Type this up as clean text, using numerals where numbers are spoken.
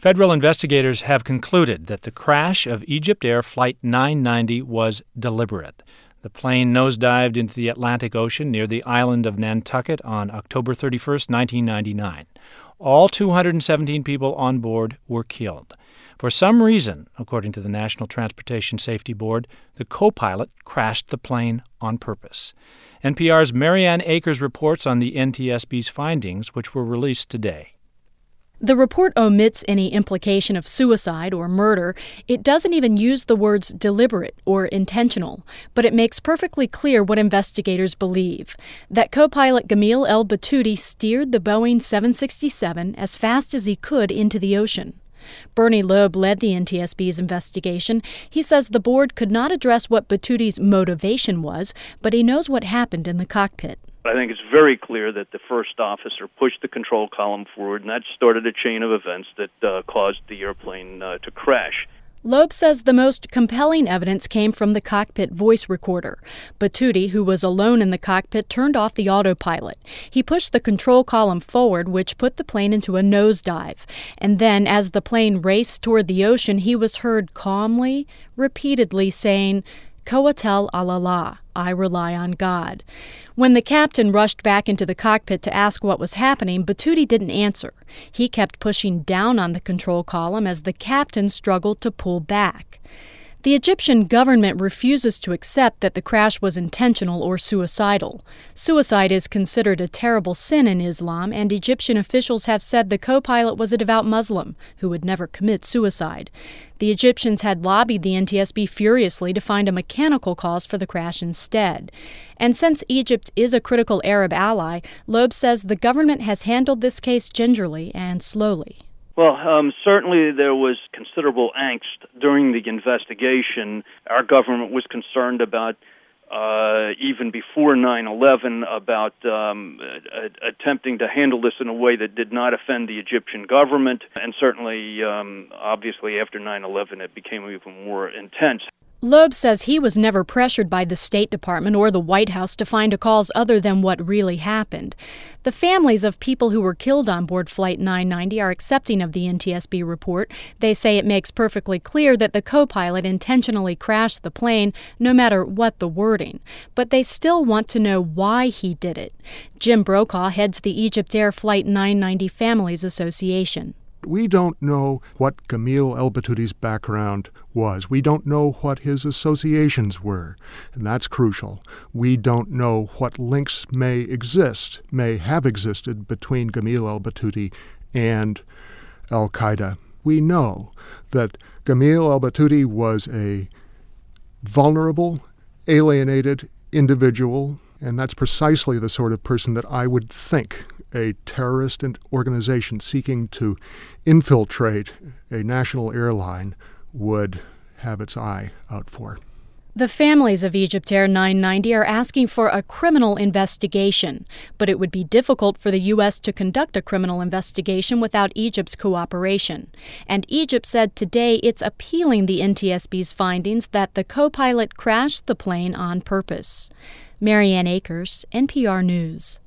Federal investigators have concluded that the crash of Egypt Air Flight 990 was deliberate. The plane nosedived into the Atlantic Ocean near the island of Nantucket on October 31, 1999. All 217 people on board were killed. For some reason, according to the National Transportation Safety Board, the co-pilot crashed the plane on purpose. NPR's Marianne Akers reports on the NTSB's findings, which were released today. The report omits any implication of suicide or murder. It doesn't even use the words deliberate or intentional, but it makes perfectly clear what investigators believe, that co-pilot Gamil El Batouty steered the Boeing 767 as fast as he could into the ocean. Bernie Loeb led the NTSB's investigation. He says the board could not address what Batouty's motivation was, but he knows what happened in the cockpit. I think it's very clear that the first officer pushed the control column forward, and that started a chain of events that caused the airplane to crash. Loeb says the most compelling evidence came from the cockpit voice recorder. Batouty, who was alone in the cockpit, turned off the autopilot. He pushed the control column forward, which put the plane into a nosedive. And then, as the plane raced toward the ocean, he was heard calmly, repeatedly saying, "Tawakkal ala Allah, I rely on God." When the captain rushed back into the cockpit to ask what was happening, Batouty didn't answer. He kept pushing down on the control column as the captain struggled to pull back. The Egyptian government refuses to accept that the crash was intentional or suicidal. Suicide is considered a terrible sin in Islam, and Egyptian officials have said the co-pilot was a devout Muslim who would never commit suicide. The Egyptians had lobbied the NTSB furiously to find a mechanical cause for the crash instead. And since Egypt is a critical Arab ally, Loeb says the government has handled this case gingerly and slowly. Well, certainly there was considerable angst during the investigation. Our government was concerned about, even before 9/11, about attempting to handle this in a way that did not offend the Egyptian government. And certainly, obviously, after 9/11, it became even more intense. Loeb says he was never pressured by the State Department or the White House to find a cause other than what really happened. The families of people who were killed on board Flight 990 are accepting of the NTSB report. They say it makes perfectly clear that the co-pilot intentionally crashed the plane, no matter what the wording. But they still want to know why he did it. Jim Brokaw heads the Egypt Air Flight 990 Families Association. We don't know what Gamil El Batouti's background was. We don't know what his associations were, and that's crucial. We don't know what links may have existed between Gamil El Batouti and al-Qaeda. We know that Gamil El Batouti was a vulnerable, alienated individual, and that's precisely the sort of person that I would think a terrorist organization seeking to infiltrate a national airline would have its eye out for. The families of Egypt Air 990 are asking for a criminal investigation, but it would be difficult for the U.S. to conduct a criminal investigation without Egypt's cooperation. And Egypt said today it's appealing the NTSB's findings that the co-pilot crashed the plane on purpose. Marianne Akers, NPR News.